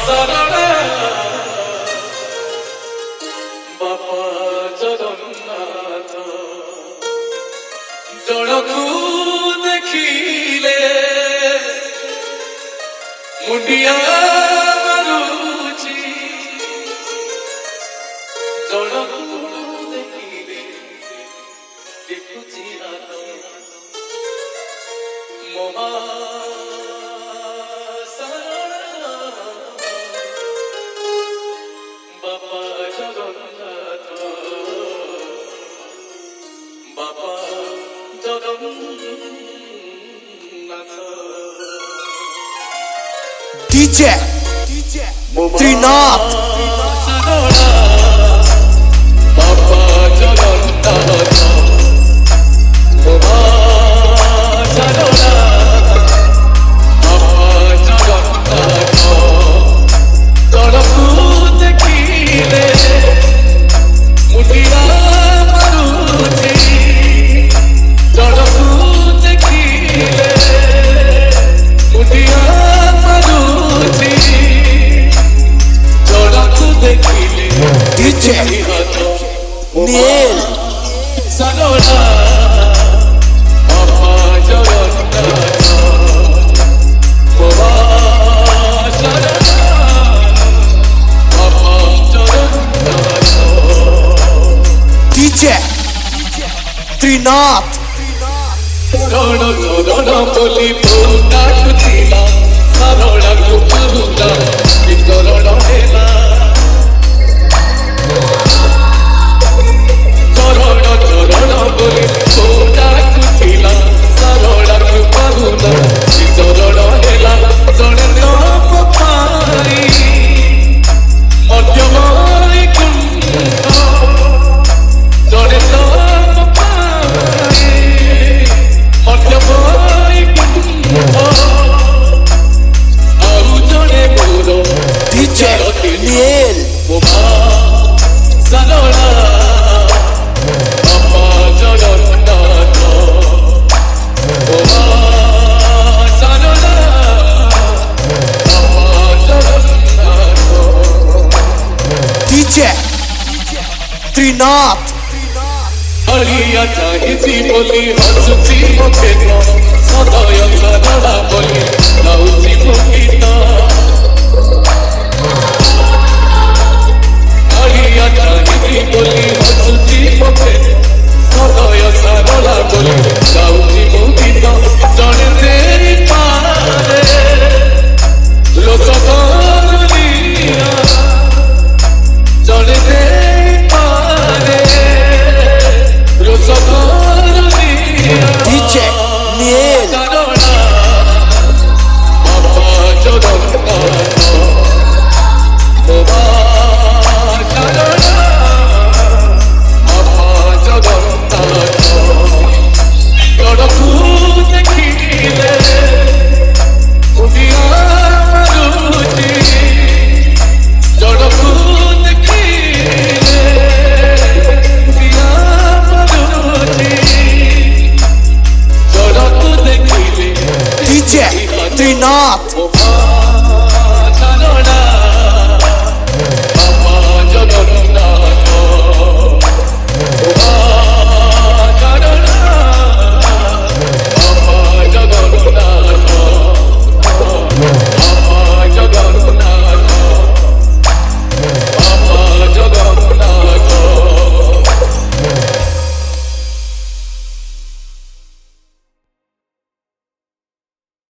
ସାରଳା ବାପା ଜଗନ୍ନାଥ ଜଣକୁ ଦେଖିଲେ ମୁଣ୍ଡିଆ ମାରୁଛି ଜଣକୁ ଦେଖିଲେ ଦେଖୁଛି ମୋ ମା ସାରଳା ବାପା ଜଗନ୍ନାଥ ବାପା ଜଗନ୍ନାଥ DJ Trinath ସାରଳା ବାପା ଜଗନ୍ନାଥ ମୋ ମା ସାରଳା ବାପା ଜଗନ୍ନାଥ ଜଣକୁ ଦେଖିଲେ ମୁଣ୍ଡିଆ ମାରୁଛି ଜଣକୁ ଦେଖିଲେ ମୁଣ୍ଡିଆ ମାରୁଛି ଜଣକୁ ଦେଖିଲେ DJ Neil ସାରଳା ବାପା ଜଗନ୍ନାଥ ମୋ ମା ସାରଳା ବାପା ଜଗନ୍ନାଥ DJ Trinath ଚରଣ ଚରଣ ବୋଲି ଡାକୁଥିଲା ସାରଳାକୁ ପାରୁଲା ବିକରଣ ହେଲା ଚରଣ ଚରଣ ବୋଲି ଡାକୁଥିଲା ସାରଳାକୁ ପାରୁଲା ବିକରଣ ହେଲା ଜଣେ ତପ ପାଇ ମଧ୍ୟମରେ କୁଣ୍ଡ ଜଣେ ତପ ପାଇ ମଧ୍ୟମରେ କୁଣ୍ଡ ଆଉ ଜଣେ ମୋର DJ Neil ମୋ ମା ସାରଳା ବାପା ଜଗନ୍ନାଥ ମୋ ମା ସାରଳା ବାପା ଜଗନ୍ନାଥ DJ Trinath ଅଳିଆ ଚାହିଁଛି ବୋଲି ହସୁଛି ମୋ ପେଟ ସଦୟ ସାରଳା ବୋଲି ଯାଉଛି ମୋ